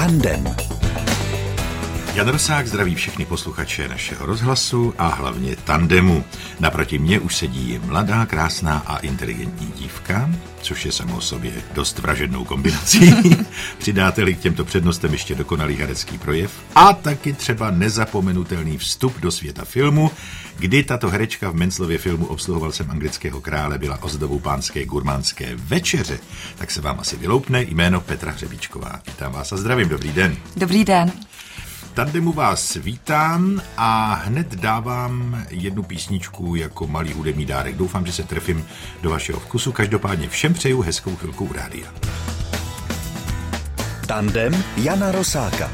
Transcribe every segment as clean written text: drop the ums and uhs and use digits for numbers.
Tandem. Jan Rosák zdraví všechny posluchače našeho rozhlasu a hlavně Tandemu. Naproti mně už sedí mladá, krásná a inteligentní dívka, což je samo o sobě dost vražednou kombinací. Přidáte-li k těmto přednostem ještě dokonalý herecký projev a taky třeba nezapomenutelný vstup do světa filmu, kdy tato herečka v Menzlově filmu Obsluhoval jsem anglického krále byla ozdobou pánské gurmánské večeře, tak se vám asi vyloupne jméno Petra Hřebíčková. Vítám vás a zdravím, dobrý den. Dobrý den. Tandemu vás vítám a hned dávám jednu písničku jako malý hudební dárek. Doufám, že se trefím do vašeho vkusu. Každopádně všem přeju hezkou chvilku u rádia. Tandem Jana Rosáka.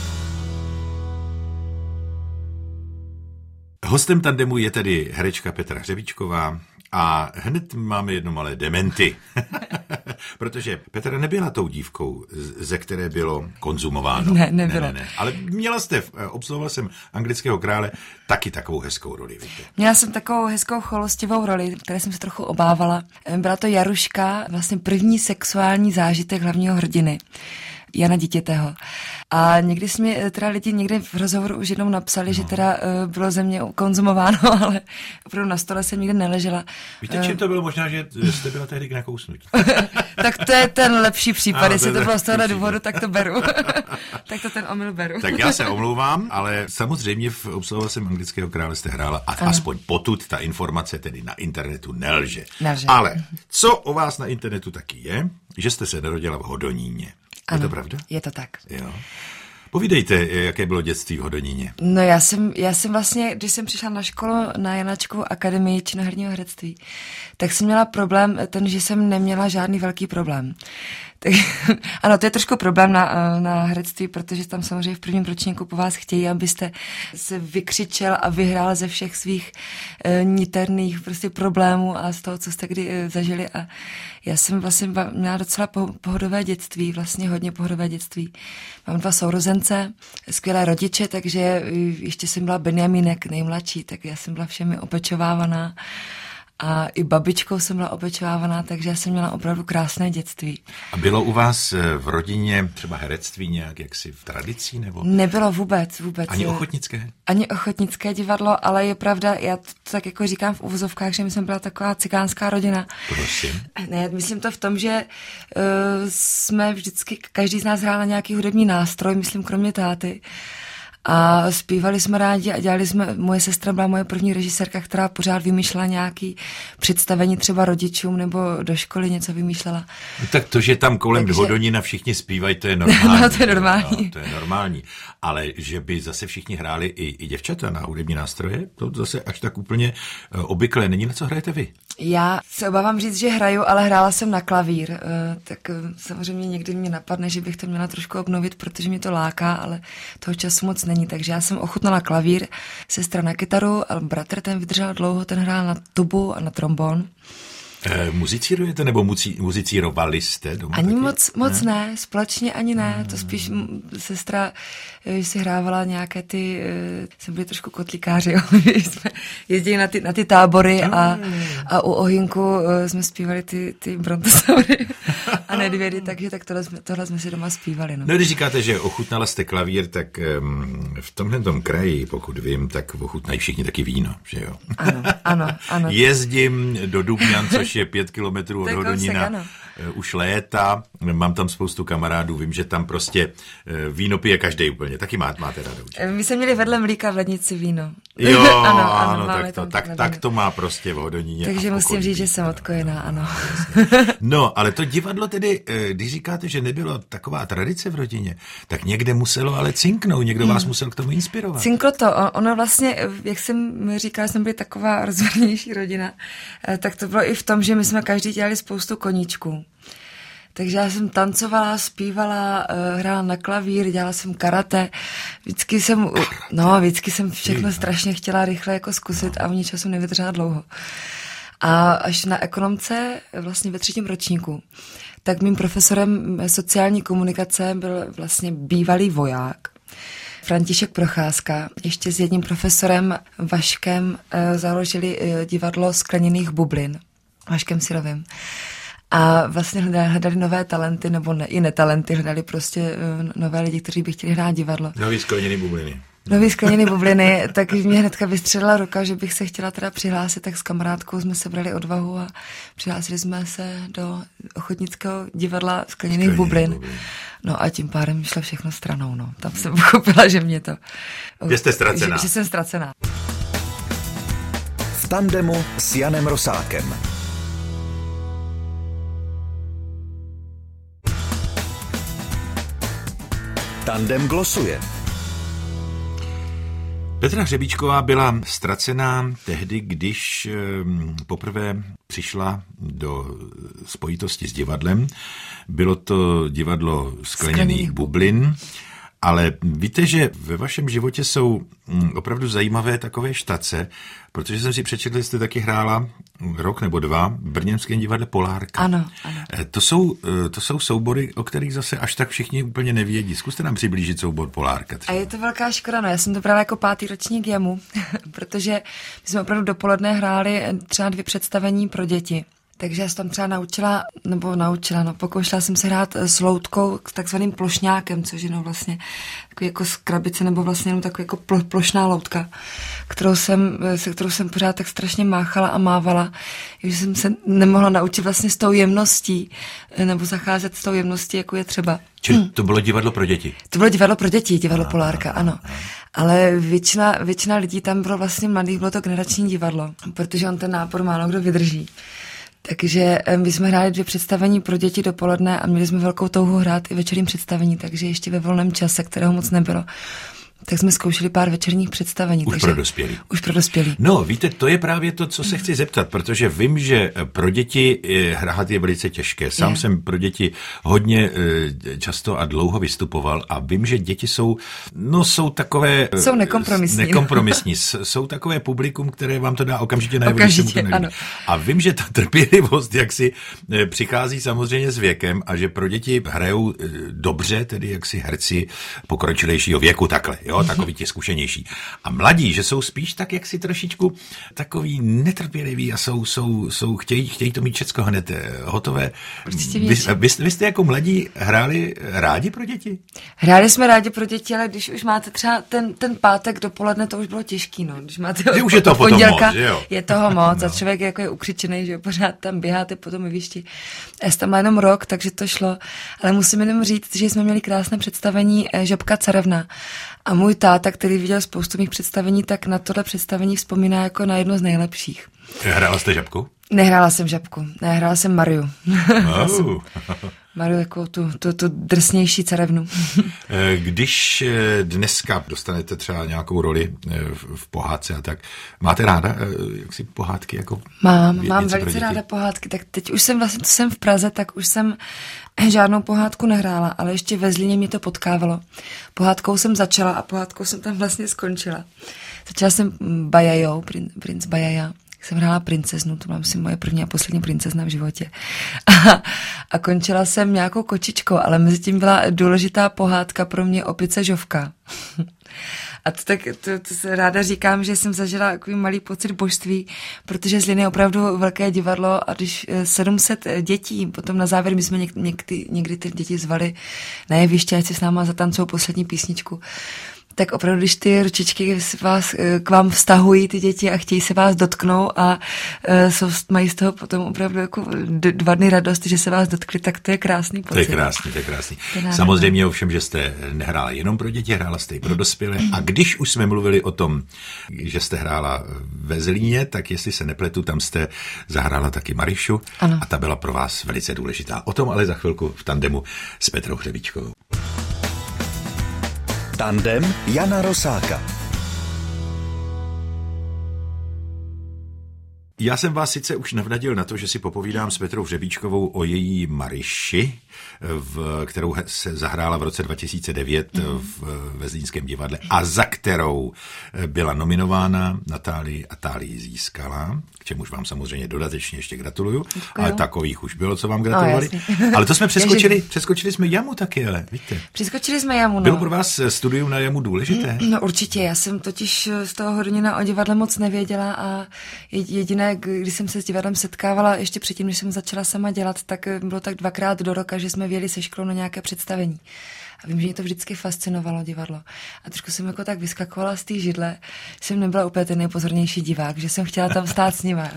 Hostem Tandemu je tedy herečka Petra Hřebíčková a hned máme jedno malé dementy. Protože Petra nebyla tou dívkou, ze které bylo konzumováno. Nebyla. Ne. Ale měla jste, obsluhoval jsem anglického krále, taky takovou hezkou roli, víte. Měla jsem takovou hezkou cholostivou roli, které jsem se trochu obávala. Byla to Jaruška, vlastně první sexuální zážitek hlavního hrdiny, Jana Dítětého. A někdy jsme mi teda lidi někde v rozhovoru už jednou napsali, že teda bylo ze mě konzumováno, ale opravdu na stole jsem nikdy neležela. Víte, čím to bylo? Možná, že jste byla tehdy k nakousnutí. Tak to je ten lepší případ, jestli to bylo z tohohle důvodu, tak to beru. Tak to ten omyl beru. Tak já se omlouvám, ale samozřejmě v Obsluhoval jsem anglického krále jste hrála a aspoň potud ta informace tedy na internetu nelže. Ale co o vás na internetu taky je, že jste se narodila v Hodoníně. Je to pravda? Je to tak. Jo. Povídejte, jaké bylo dětství v Hodoníně. No já jsem vlastně, když jsem přišla na školu na Janáčkovu akademii činoherního herectví, tak jsem měla problém ten, že jsem neměla žádný velký problém. Tak, ano, to je trošku problém na herectví, protože tam samozřejmě v prvním ročníku po vás chtějí, abyste se vykřičel a vyhrál ze všech svých niterných prostě problémů a z toho, co jste kdy zažili. A já jsem vlastně měla docela pohodové dětství, vlastně hodně pohodové dětství. Mám 2 sourozence, skvělé rodiče, takže ještě jsem byla Benjamínek nejmladší, tak já jsem byla všemi opečovávaná. A i babičkou jsem byla opečovávaná, takže já jsem měla opravdu krásné dětství. A bylo u vás v rodině třeba herectví nějak jaksi v tradici? Nebo? Nebylo vůbec. Ani ochotnické? Ani ochotnické divadlo, ale je pravda, já to tak jako říkám v uvozovkách, že my jsme byla taková cikánská rodina. Prosím. Ne, myslím to v tom, že jsme vždycky, každý z nás hrál na nějaký hudební nástroj, myslím kromě táty. A zpívali jsme rádi a dělali jsme, moje sestra byla moje první režisérka, která pořád vymýšlela nějaký představení třeba rodičům nebo do školy něco vymýšlela. No, tak to, že tam kolem Hodonína všichni zpívají, to je normální. No, to je normální. No, to je normální. Ale že by zase všichni hráli i děvčata na hudební nástroje, to zase až tak úplně obvyklé není. Na co hrajete vy? Já se obávám říct, že hraju, ale hrála jsem na klavír. Tak samozřejmě někdy mě napadne, že bych to měla trošku obnovit, protože mě to láká, ale toho času moc není. Takže já jsem ochutnala klavír, sestra na kytaru, a bratr ten vydržel dlouho, ten hrál na tubu a na trombon. Muzicírujete nebo muzicírovali jste doma? Ani moc ne, společně ani ne, to spíš sestra si hrávala nějaké ty, jsem byli trošku kotlíkáři, jsme jezdili na ty tábory a u ohýnku jsme zpívali ty brontosaury a nedvědy, takže tak tohle jsme si doma zpívali. No, když říkáte, že ochutnala jste klavír, tak v tomhle kraji, pokud vím, tak ochutnají všichni taky víno, že jo? Ano. Jezdím do Dubňan, což je 5 kilometrů od Hodonína, už léta, mám tam spoustu kamarádů, vím, že tam prostě víno pije každý úplně, taky máte ráda určitě. My jsme měli vedle Mlýka v lednici víno. Jo, ano, tak to má prostě v Hodoníně. Takže musím říct, že jsem odkojená, ano. No, ale to divadlo tedy, když říkáte, že nebylo taková tradice v rodině, tak někde muselo ale cinknout, někdo vás musel k tomu inspirovat. Cinklo to, ono vlastně, jak jsem říkala, jsme byli taková rozvrnější rodina, tak to bylo i v tom, že my jsme každý dělali spoustu koníčků. Takže já jsem tancovala, zpívala, hrála na klavír, dělala jsem karate. Vždycky jsem všechno strašně chtěla rychle jako zkusit a v ničeho jsem nevydržela dlouho. A až na ekonomce, vlastně ve 3. ročníku, tak mým profesorem sociální komunikace byl vlastně bývalý voják. František Procházka. Ještě s jedním profesorem Vaškem založili divadlo Skleněných bublin. Vaškem Syrovým. A vlastně hledali nové talenty, nebo ne, i netalenty, hledali prostě nové lidi, kteří by chtěli hrát divadlo. Nový skleněný bubliny. Nový skleněný bubliny, tak mě hnedka vystřelila ruka, že bych se chtěla teda přihlásit, tak s kamarádkou jsme sebrali odvahu a přihlásili jsme se do ochotnického divadla skleněných bublin. No a tím pádem šlo všechno stranou, no. Tam jsem pochopila, že mě to... Že jste ztracená. Že jsem ztracená. V tandemu s Janem Rosákem. Tandem glosuje. Petra Hřebíčková byla ztracená tehdy, když poprvé přišla do spojitosti s divadlem. Bylo to divadlo skleněných bublin, ale víte, že ve vašem životě jsou opravdu zajímavé takové štace, protože jsem si přečetl, že jste taky hrála rok nebo dva v brněnském divadle Polárka. Ano. To jsou soubory, o kterých zase až tak všichni úplně nevědí. Zkuste nám přiblížit soubor Polárka třeba. A je to velká škoda, no. Já jsem to brala jako 5. ročník JEMu, protože my jsme opravdu dopoledne hráli třeba 2 představení pro děti. Takže já jsem tam třeba pokoušela jsem se hrát s loutkou, s takzvaným plošňákem, což je no vlastně takový jako z krabice, nebo vlastně jenom takový jako plošná loutka, se kterou jsem pořád tak strašně máchala a mávala, že jsem se nemohla naučit vlastně s tou jemností, nebo zacházet s tou jemností, jako je třeba. Čili to bylo divadlo pro děti? To bylo divadlo pro děti, divadlo Polárka, ano. Ale většina lidí tam bylo vlastně mladých, bylo to generační divadlo, protože on ten nápor málo kdo vydrží. Takže my jsme hráli 2 představení pro děti dopoledne a měli jsme velkou touhu hrát i večerním představení, takže ještě ve volném čase, kterého moc nebylo, tak jsme zkoušeli pár večerních představení. Už pro dospělí. No, víte, to je právě to, co se chci zeptat, protože vím, že pro děti hrát je velice těžké. Sám jsem pro děti hodně často a dlouho vystupoval a vím, že děti jsou takové... Jsou nekompromisní. Jsou takové publikum, které vám to dá okamžitě najevo. Ano. A vím, že ta trpělivost jaksi přichází samozřejmě s věkem a že pro děti hrajou dobře, tedy jaksi herci pokročilejšího věku, takhle. Jo, takový ti zkušenější. A mladí, že jsou spíš tak jaksi trošičku takový netrpěliví a chtějí to mít všecko hned hotové. Vy jste jako mladí hráli rádi pro děti? Hráli jsme rádi pro děti, ale když už máte třeba ten pátek dopoledne, to už bylo těžký, no. Když máte už je to pondělka, moc, jo? Je toho moc a člověk jako je ukřičený, že pořád tam běháte po tom jevišti. Já jsem tam jenom rok, takže to šlo. Ale musím jenom říct, že jsme měli krásné představení Žabka carevna. A můj táta, který viděl spoustu mých představení, tak na tohle představení vzpomíná jako na jedno z nejlepších. Hrála jste Žabku? Nehrála jsem Žabku, hrála jsem Mariu. Mariu jako tu drsnější carevnu. Když dneska dostanete třeba nějakou roli v pohádce a tak, máte ráda jaksi pohádky? Jako mám velice ráda pohádky, tak teď už jsem v Praze, tak už jsem žádnou pohádku nehrála, ale ještě ve Zlíně mě to potkávalo. Pohádkou jsem začala a pohádkou jsem tam vlastně skončila. Začala jsem Bajajou, princ Bajaja. Jsem hrála princeznu, to byla myslím moje první a poslední princezna v životě. A končila jsem nějakou kočičkou, ale mezi tím byla důležitá pohádka pro mě Opice Žovka. A to se ráda říkám, že jsem zažila takový malý pocit božství, protože Zlín je opravdu velké divadlo a když 700 dětí, potom na závěr my jsme někdy ty děti zvali na jeviště, ať si s náma zatancou poslední písničku. Tak opravdu, když ty ručičky k vám vztahují ty děti a chtějí se vás dotknout a mají z toho potom opravdu jako 2 dny radost, že se vás dotkli, tak to je krásný pocit. To je krásný. Samozřejmě ovšem, že jste nehrála jenom pro děti, hrála jste i pro dospělé. A když už jsme mluvili o tom, že jste hrála ve Zlíně, tak jestli se nepletu, tam jste zahrála taky Marišu. Ano. A ta byla pro vás velice důležitá. O tom ale za chvilku v tandemu s Petrou Hřebíčkovou. Tandem Jana Rosáka. Já jsem vás sice už navnadil na to, že si popovídám s Petrou Hřebíčkovou o její Mariši, kterou se zahrála v roce 2009 ve Zlínském divadle a za kterou byla nominována Natálii a Tálii získala, k čemuž vám samozřejmě dodatečně ještě gratuluju. Děkuju. Ale takových už bylo, co vám gratulovali. Ale to jsme přeskočili jsme Jamu taky, ale víte. Přeskočili jsme Jamu, no. Bylo pro vás studium na Jamu důležité? No určitě, já jsem totiž z toho hodně o divadle moc nevěděla a jediné, ale když jsem se s divadlem setkávala ještě předtím, než jsem začala sama dělat, tak bylo tak 2krát do roka, že jsme vyjeli se školou na nějaké představení. A vím, že mě to vždycky fascinovalo divadlo. A trošku jsem jako tak vyskakovala z té židle, jsem nebyla úplně ten nejpozornější divák, že jsem chtěla tam stát s nima.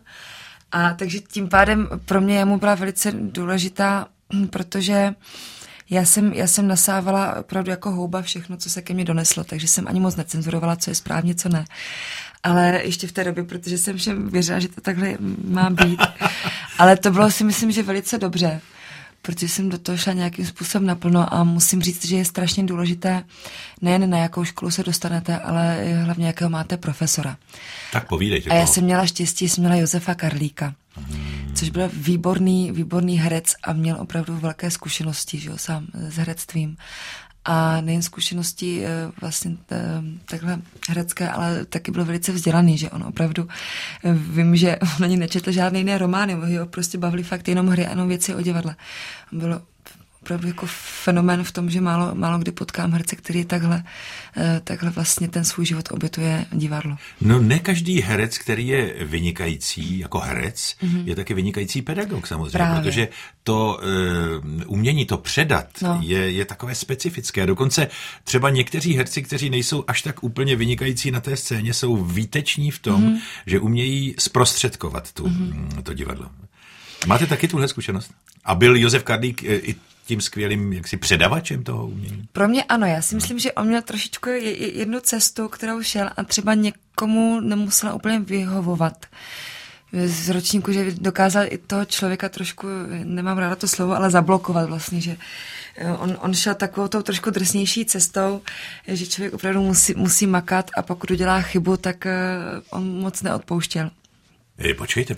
A takže tím pádem pro mě Jamu byla velice důležitá, protože já jsem nasávala opravdu jako houba všechno, co se ke mně doneslo, takže jsem ani moc necenzurovala, co je správně, co ne. Ale ještě v té době, protože jsem všem věřila, že to takhle má být. Ale to bylo si myslím, že velice dobře, protože jsem do toho šla nějakým způsobem naplno a musím říct, že je strašně důležité nejen na jakou školu se dostanete, ale hlavně jakého máte profesora. Tak povídejte. A já jsem měla štěstí, jsem měla Josefa Karlíka, což byl výborný herec a měl opravdu velké zkušenosti, že jo, sám s herectvím. A nejen zkušenosti vlastně takhle herecké, ale taky byl velice vzdělaný, že on opravdu, vím, že on ani nečetl žádný jiné romány, ho prostě bavili fakt jenom hry a jenom věci o divadle. On byl opravdu jako fenomén v tom, že málo kdy potkám herce, který takhle vlastně ten svůj život obětuje divadlo. No ne každý herec, který je vynikající jako herec, je taky vynikající pedagog samozřejmě, právě. Protože to umění to předat je takové specifické. Dokonce třeba někteří herci, kteří nejsou až tak úplně vynikající na té scéně, jsou výteční v tom, že umějí zprostředkovat to divadlo. Máte taky tuhle zkušenost? A byl Josef Karlík i tím skvělým jaksi předavačem toho umění? Pro mě ano, já si myslím, že on měl trošičku jednu cestu, kterou šel a třeba někomu nemusela úplně vyhovovat. Z ročníku, že dokázal i toho člověka trošku, nemám ráda to slovo, ale zablokovat vlastně, že on šel takovou tou trošku drsnější cestou, že člověk opravdu musí makat a pokud udělá chybu, tak on moc neodpouštěl. Počkejte,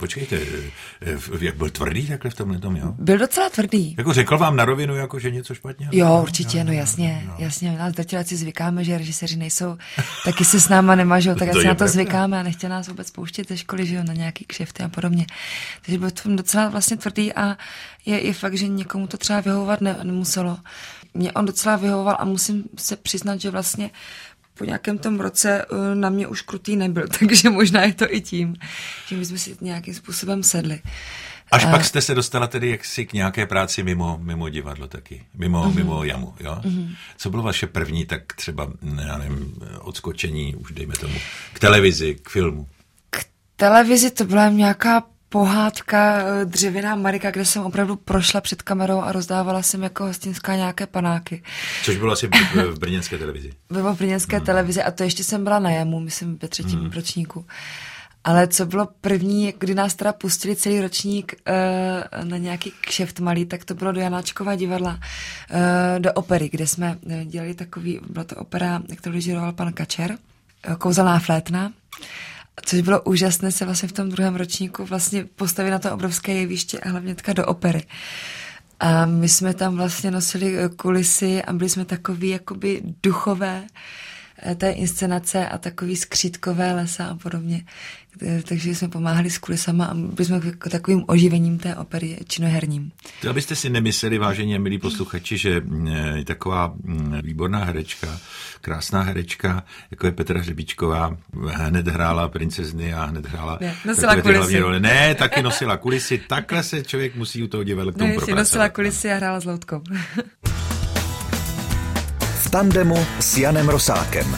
jak byl tvrdý takhle v tomhle tom, jo? Byl docela tvrdý. Jako řekl vám na rovinu, jako že něco špatně? Jo, určitě, no jasně. Nás drtiláci si zvykáme, že režiséři nejsou, taky se s náma nemažou, tak si na to zvykáme a nechtěl nás vůbec pouštět ze školy, že jo, na nějaký kšefty a podobně. Takže byl to docela vlastně tvrdý a je fakt, že někomu to třeba vyhovovat nemuselo. Mě on docela vyhovoval a musím se přiznat, že vlastně po nějakém tom roce na mě už krutý nebyl, takže možná je to i tím, že my jsme si nějakým způsobem sedli. Až pak jste se dostala tedy jaksi k nějaké práci mimo divadlo taky, mimo Jamu, jo? Co bylo vaše první, tak třeba, já nevím, odskočení, už dejme tomu, k televizi, k filmu? K televizi to byla nějaká pohádka Dřevěná Marika, kde jsem opravdu prošla před kamerou a rozdávala jsem jako hostinská nějaké panáky. Což bylo asi v brněnské televizi. Bylo v brněnské televizi a to ještě jsem byla na Jamu, myslím ve 3. ročníku. Ale co bylo první, kdy nás teda pustili celý ročník na nějaký kšeft malý, tak to bylo do Janáčkova divadla, do opery, kde jsme dělali byla to opera, kterou režíroval pan Kačer, Kouzelná flétna. Což bylo úžasné se vlastně v tom 2. ročníku vlastně postavit na to obrovské jeviště a hlavně taka do opery. A my jsme tam vlastně nosili kulisy a byli jsme takový jakoby duchové té inscenace a takový skřítkové lesa a podobně. Takže jsme pomáhali s kulisama a byli jsme takovým oživením té opery činoherním. To abyste si nemysleli, vážení a milí posluchači, že taková výborná herečka, krásná herečka, jako je Petra Hřebíčková, hned hrála princezny a hned hrála nosila kulisy. Role. Ne, taky nosila kulisy. Takhle se člověk musí u toho divadla k tomu propracovat. Nosila kulisy a hrála s loutkou. V tandemu s Janem Rosákem.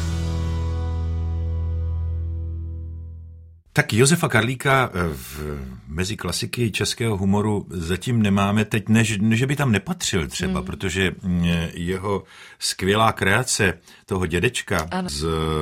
Tak Josefa Karlíka mezi klasiky českého humoru zatím nemáme teď, že by tam nepatřil třeba, protože jeho skvělá kreace toho dědečka z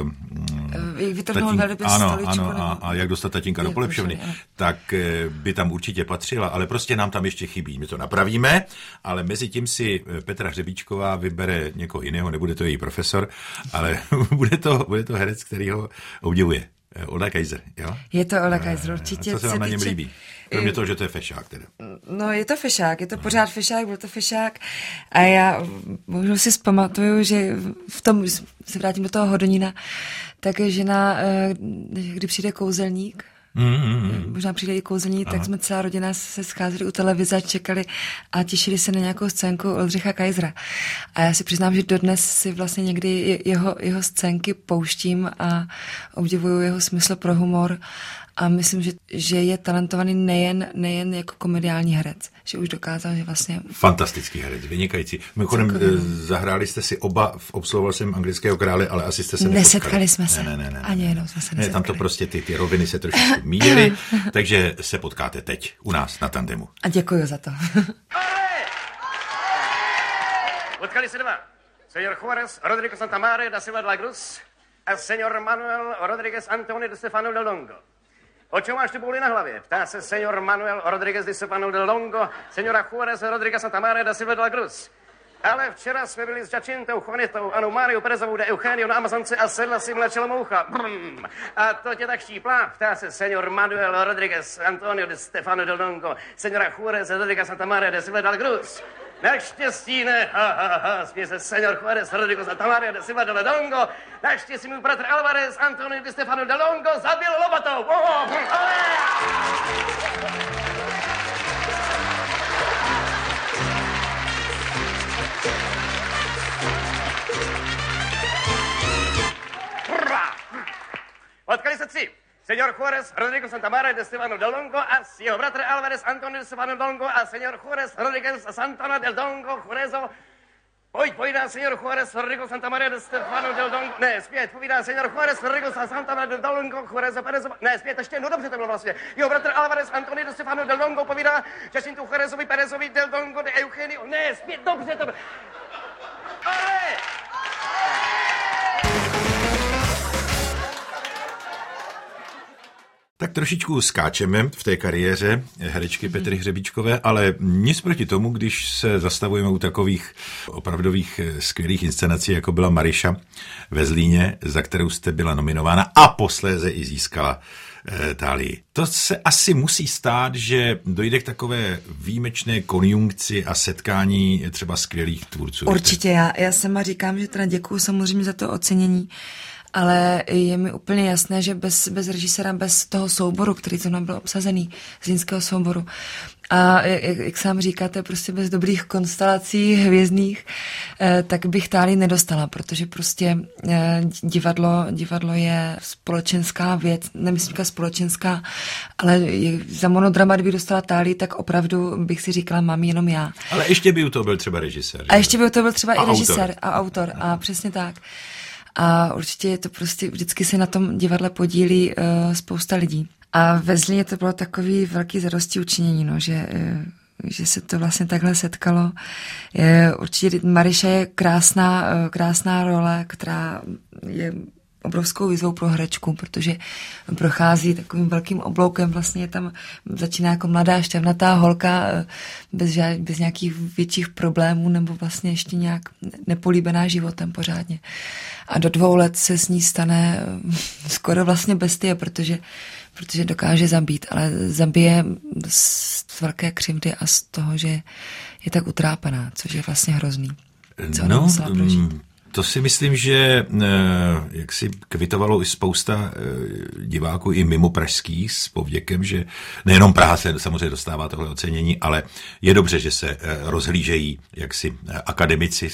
a jak dostat tatínka do polepšovny, tak by tam určitě patřila, ale prostě nám tam ještě chybí. My to napravíme, ale mezi tím si Petra Hřebíčková vybere někoho jiného, nebude to její profesor, ale bude to herec, který ho obdivuje. Olda Kaiser, jo? Je to Olda Kaiser, určitě. Co se vám na něm líbí? Kromě toho, že to je fešák teda. No, je to fešák, je to pořád fešák, byl to fešák. A já možná si vzpamatuju, že v tom, se vrátím do toho Hodonína, tak žena, kdy přijde kouzelník, možná přijde i kouzelník, tak jsme celá rodina se scházeli u televize, čekali a těšili se na nějakou scénku Oldřicha Kaisera. A já si přiznám, že dodnes si vlastně někdy jeho scénky pouštím a obdivuju jeho smysl pro humor a myslím, že je talentovaný nejen jako komediální herec, že už dokázal, že vlastně... Fantastický herec, vynikající. Mimochodem, zahráli jste si oba, absolvoval jsem Anglického krále, ale asi jste se nesetkali jsme se. Ne. Ani jednou jsme se nesetkali. Ne, tam to prostě ty roviny se trošičku míjely, takže se potkáte teď u nás na tandemu. A děkuji za to. Potkali se dva. Señor Juárez Rodríguez Santamaría da Silva de la Cruz a señor Manuel Rodríguez Antonio de Stefano del Dongo. O čem máš tu bouli na hlavě? Ptá se señor Manuel Rodríguez de Stefano del Dongo, señora Juárez Rodríguez Santamaría da Silva de la Cruz. Ale včera jsme byli s Jacintou, Juanitou, Anou Máriou Perezovou de Eugenio na Amazonce a sedla si mlečela moucha. A to tě tak štíplá? Ptá se señor Manuel Rodríguez Antonio de Stefano del Dongo, señora Juárez Rodríguez Santamaría da Silva de la Cruz. Naštěstí ne, směje se señor Juárez Rodríguez Santamaría da Silva del Dongo. Naštěstí můj bratr Álvarez Antonio de Stefano del Dongo zabil lopatou. Potkali se tři. Señor Juárez Rodríguez Santamaría de Stefano del Dongo a jeho bratr Álvarez Antonio de Stefano del Dongo a señor Juárez Rodríguez Santana del Dongo Juarezo. Povídá señor Juárez Rodríguez Santamaría de Stefano del Dongo. Ne, zpět, povídá señor Juárez Rodríguez Santana del Dongo Juarezo Perezo. Ne, zpět, ještě, no dobře to bylo vlastně. Jeho bratr Álvarez Antonio de Stefano del Dongo povídá Jacintu Juarezovi Perezovi del Dongo de Eugenio. Ne, zpět, dobře to bylo. Ale! Tak trošičku skáčeme v té kariéře herečky Petry Hřebíčkové, ale nic proti tomu, když se zastavujeme u takových opravdových skvělých inscenací, jako byla Maryša ve Zlíně, za kterou jste byla nominována a posléze i získala Tálii. To se asi musí stát, že dojde k takové výjimečné konjunkci a setkání třeba skvělých tvůrců. Určitě, já sama říkám, že teda děkuju samozřejmě za to ocenění, ale je mi úplně jasné, že bez režiséra, bez toho souboru, který to byl obsazený, zlínského souboru, a jak sám říkáte, prostě bez dobrých konstelací hvězdných, tak bych Tálii nedostala, protože prostě divadlo je společenská věc, nemyslím říkat společenská, ale za monodrama, kdybych dostala Tálii, tak opravdu bych si říkala, mám jenom já. Ale ještě by to byl třeba režisér. A ještě by to byl třeba i režisér a autor, a přesně tak. A určitě je to prostě, vždycky se na tom divadle podílí spousta lidí. A ve Zlíně to bylo takový velký zadosti učinění, no, že se to vlastně takhle setkalo. Určitě Maryša je krásná role, která je obrovskou výzvou pro herečku, protože prochází takovým velkým obloukem, vlastně je tam, začíná jako mladá šťavnatá holka bez nějakých větších problémů nebo vlastně ještě nějak nepolíbená životem pořádně. A do 2 let se s ní stane skoro vlastně bestie, protože dokáže zabít, ale zabije z velké křivdy a z toho, že je tak utrápená, což je vlastně hrozný. Co ona musela prožít. To si myslím, že jak si kvitovalo i spousta diváků i mimo pražských s povděkem, že nejenom Praha se samozřejmě dostává tohle ocenění, ale je dobře, že se rozhlížejí jaksi akademici,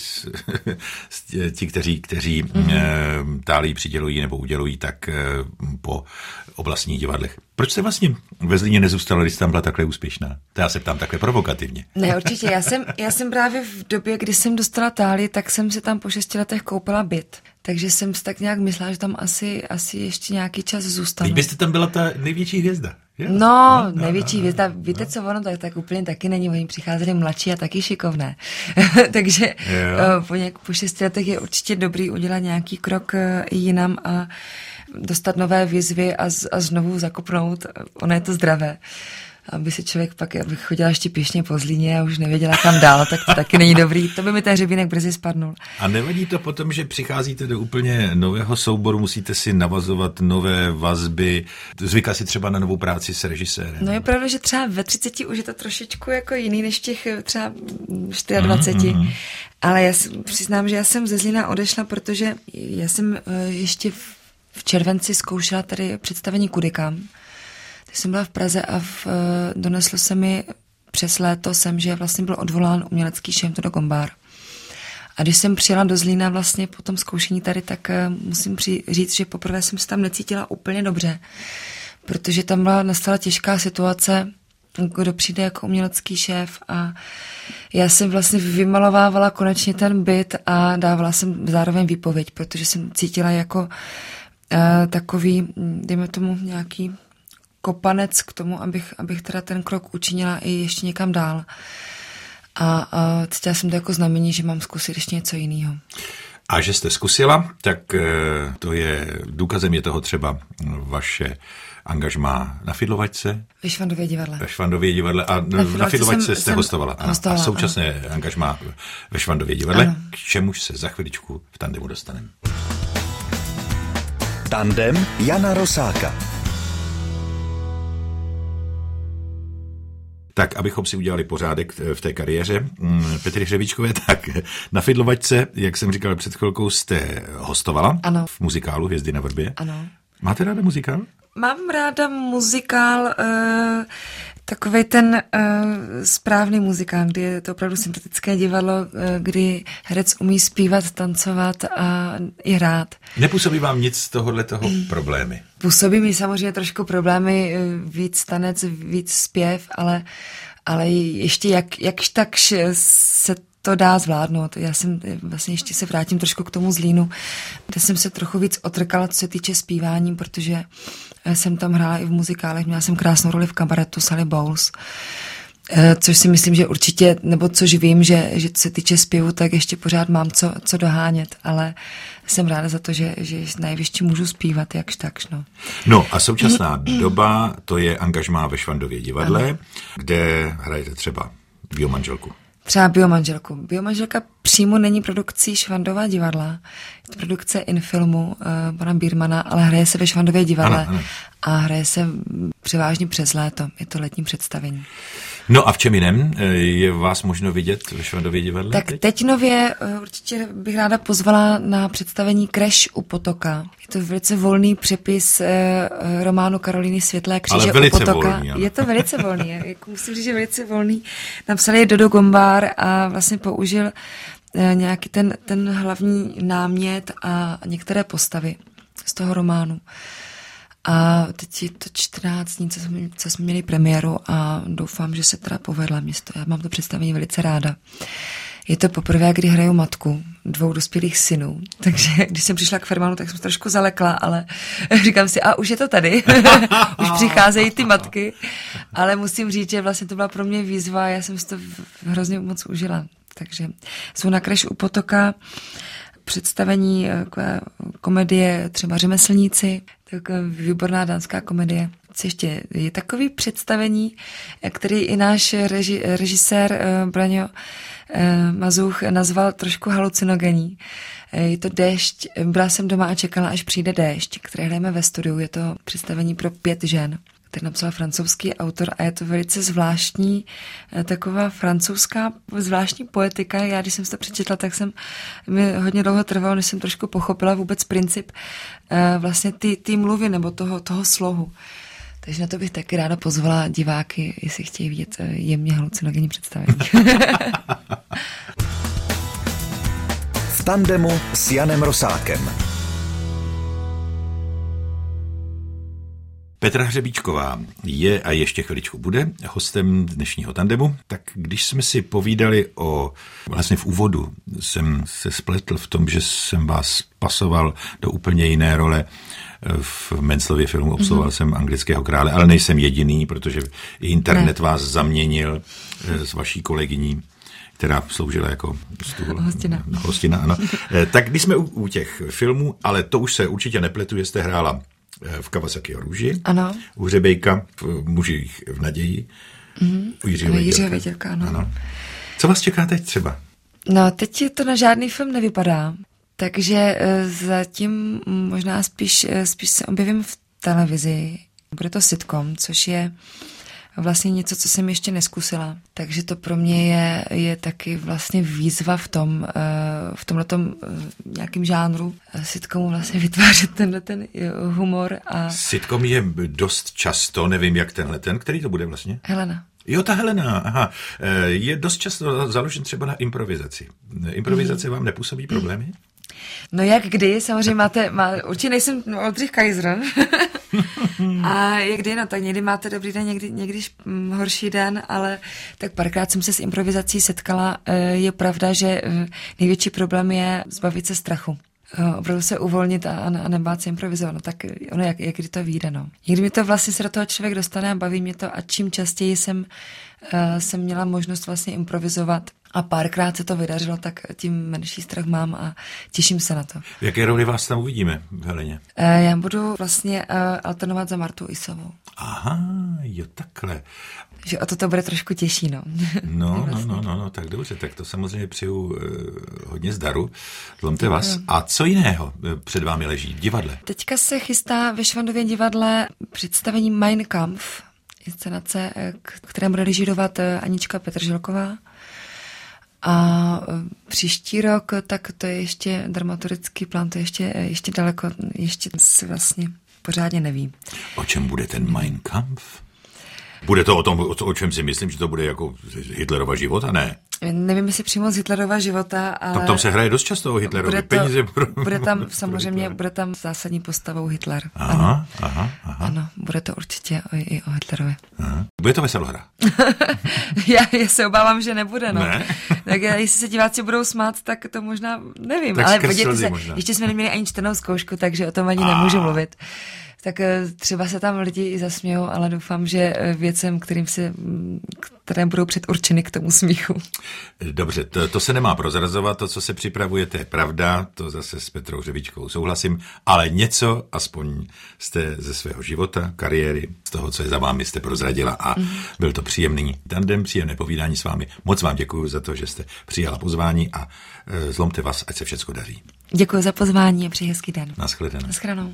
ti, kteří Tálii přidělují nebo udělují tak po oblastních divadlech. Proč jste vlastně ve Zlíně nezůstala, když tam byla takhle úspěšná? To já se ptám takhle provokativně. Ne, určitě. Já jsem právě v době, kdy jsem dostala Tálii, tak jsem si tam po 6 letech koupila byt. Takže jsem si tak nějak myslela, že tam asi ještě nějaký čas zůstanu. Teď byste tam byla ta největší hvězda. No, největší hvězda. Víte, co ono tak úplně taky není. Oni přicházeli mladší a taky šikovné. Takže po 6 letech je určitě dobrý udělat nějaký krok jinam a dostat nové výzvy a znovu zakopnout. Ono je to zdravé. Aby si člověk pak, abych chodila ještě pěšně po Zlíně a už nevěděla kam dál, tak to taky není dobrý. To by mi ten hřebínek brzy spadnul. A nevadí to potom, že přicházíte do úplně nového souboru, musíte si navazovat nové vazby, zvykla si třeba na novou práci s režisérem? No je pravda, že třeba ve 30 už je to trošičku jako jiný než těch třeba 24. Ale já přiznám, že já jsem ze Zlína odešla, protože já jsem ještě v červenci zkoušela tady představení Kudikám. Jsem byla v Praze a doneslo se mi přes léto že vlastně byl odvolán umělecký šéf Todo Gombár. A když jsem přijela do Zlína vlastně po tom zkoušení tady, tak musím říct, že poprvé jsem se tam necítila úplně dobře, protože tam nastala těžká situace, kdo přijde jako umělecký šéf a já jsem vlastně vymalovávala konečně ten byt a dávala jsem zároveň výpověď, protože jsem cítila jako takový, dejme tomu nějaký kopanec k tomu, abych teda ten krok učinila i ještě někam dál. A cítila jsem to jako znamení, že mám zkusit ještě něco jiného. A že jste zkusila, tak to je důkazem je toho třeba vaše angažmá na Fidlovačce. Ve Švandově divadle. Ve Švandově divadle a na Fidlovačce jste hostovala. A současné angažmá ve Švandově divadle, ano. K čemuž se za chviličku v tandemu dostaneme. Tandem Jana Rosáka. Tak, abychom si udělali pořádek v té kariéře Petry Hřebíčkové, tak na Fidlovačce, jak jsem říkal před chvilkou, jste hostovala. Ano. V muzikálu Hvězdy na vrbě. Ano. Máte ráda muzikál? Mám ráda muzikál, takovej ten správný muzikál, kdy je to opravdu syntetické divadlo, kdy herec umí zpívat, tancovat a i hrát. Nepůsobí vám nic z tohohletoho problémy? Působí mi samozřejmě trošku problémy, víc tanec, víc zpěv, ale ještě jakž tak se to dá zvládnout. Já jsem vlastně ještě se vrátím trošku k tomu Zlínu, kde jsem se trochu víc otrkala, co se týče zpívání, protože jsem tam hrála i v muzikálech, měla jsem krásnou roli v kabaretu Sally Bowles, což si myslím, že určitě, nebo což vím, že co se týče zpěvu, tak ještě pořád mám co dohánět, ale jsem ráda za to, že nejvyšší můžu zpívat, jakž takž, no. No a současná doba, to je angažmá ve Švandově divadle, ano. Kde hrajete třeba Biomanželku. Třeba Biomanželku. Biomanželka přímo není produkcí Švandova divadla. Je to produkce Infilmu pana Bírmana, ale hraje se ve Švandově divadle. Ano. A hraje se převážně přes léto. Je to letní představení. No a v čem jiném je vás možno vidět ve Švandově divadle? Tak teď nově určitě bych ráda pozvala na představení Crash u potoka. Je to velice volný přepis románu Karolíny Světlé kříže u potoka. Volný, je to velice volný, musím říct, že velice volný. Napsal je Dodo Gombár a vlastně použil nějaký ten hlavní námět a některé postavy z toho románu. A teď je to 14 dní, co jsme měli premiéru a doufám, že se teda povedla město. Já mám to představení velice ráda. Je to poprvé, kdy hraju matku 2 dospělých synů, takže když jsem přišla k Fermanu, tak jsem trošku zalekla, ale říkám si, už je to tady, už přicházejí ty matky, ale musím říct, že vlastně to byla pro mě výzva, já jsem si to hrozně moc užila. Takže jsou na Crash u potoka, představení komedie třeba Řemeslníci, taková výborná dánská komedie. Co ještě je takový představení, který i náš režisér Braňo Mazuch nazval trošku halucinogenní. Je to Déšť. Byla jsem doma a čekala, až přijde déšť, které hrajeme ve studiu. Je to představení pro 5 žen, který napsal francouzský autor a je to velice zvláštní, taková francouzská zvláštní poetika. Já, když jsem si to přečetla, tak mi hodně dlouho trvalo, než jsem trošku pochopila vůbec princip vlastně ty mluvy nebo toho slohu. Takže na to bych taky ráda pozvala diváky, jestli chtějí vidět jemně halucinogenní představení. V tandemu s Janem Rosákem. Petra Hřebíčková je a ještě chviličku bude hostem dnešního tandemu. Tak když jsme si povídali vlastně v úvodu jsem se spletl v tom, že jsem vás pasoval do úplně jiné role. V Menzlově filmu obsluhoval jsem Anglického krále, ale nejsem jediný, protože internet vás zaměnil s vaší kolegyní, která sloužila jako stůl. Hostina, ano. Tak když jsme u těch filmů, ale to už se určitě nepletu, že jste hrála v Kawasakiho růži, ano. U Hřebejka v Mužích v naději, u Jiřího Vědělka. Ano. Co vás čeká teď třeba? No, teď to na žádný film nevypadá, takže zatím možná spíš se objevím v televizi. Bude to sitcom, což je vlastně něco, co jsem ještě neskusila. Takže to pro mě je taky vlastně výzva v tomhletom nějakým žánru sitcomu vlastně vytvářet ten humor. A sitcom je dost často, nevím jak který to bude vlastně? Helena. Jo, ta Helena, aha. Je dost často založen třeba na improvizaci. Improvizace vám nepůsobí problémy? No jak kdy, samozřejmě určitě nejsem Oldřich Kaiser, A někdy, no, tak někdy máte dobrý den, někdy horší den, ale tak párkrát jsem se s improvizací setkala. Je pravda, že největší problém je zbavit se strachu. Opravdu se uvolnit a nebát se improvizovat. No, tak ono, jak kdy to vyjde, no. Někdy mi to vlastně se do toho člověk dostane a baví mě to a čím častěji jsem měla možnost vlastně improvizovat a párkrát se to vydařilo, tak tím menší strach mám a těším se na to. V jaké roli vás tam uvidíme v Heleně? Já budu vlastně alternovat za Martu Isovou. Aha, jo, takhle. Že o to bude trošku těžší, no. No, tak dobře, tak to samozřejmě přeju hodně zdaru. Zlomte vás. A co jiného před vámi leží v divadle? Teďka se chystá ve Švandově divadle představení Mein Kampf, inscenace, které bude režírovat Anička Petržilková. A příští rok, tak to je ještě dramaturgický plán, to je ještě daleko, ještě si vlastně pořádně nevím. O čem bude ten Mein Kampf? Bude to o tom, o čem si myslím, že to bude jako Hitlerova života, ne? Nevím, jestli přímo z Hitlerova života, ale... Tak tam se hraje dost často o Hitlerovi. Bude tam zásadní postavou Hitler. Aha. Ano, bude to určitě i o Hitlerovi. Aha. Bude to veselohra? Já se obávám, že nebude, no. Ne? Tak jestli se diváci budou smát, tak to možná nevím. Tak ale podívejte se, možná. Ještě jsme neměli ani čtenou zkoušku, takže o tom ani nemůžu mluvit. Tak třeba se tam lidi i zasmějou, ale doufám, že věcem, které budou předurčeny k tomu smíchu. Dobře, to se nemá prozrazovat, to, co se připravuje, to je pravda, to zase s Petrou Řevičkou souhlasím, ale něco aspoň jste ze svého života, kariéry, z toho, co je za vámi, jste prozradila a byl to příjemný tandem, příjemné povídání s vámi. Moc vám děkuji za to, že jste přijala pozvání a zlomte vás, ať se všecko daří. Děkuji za pozvání a přeji hezký den. Naschledanou. Naschledanou.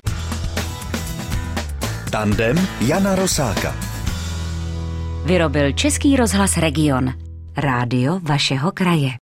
Tandem Jana Rosáka. Vyrobil Český rozhlas Region. Rádio vašeho kraje.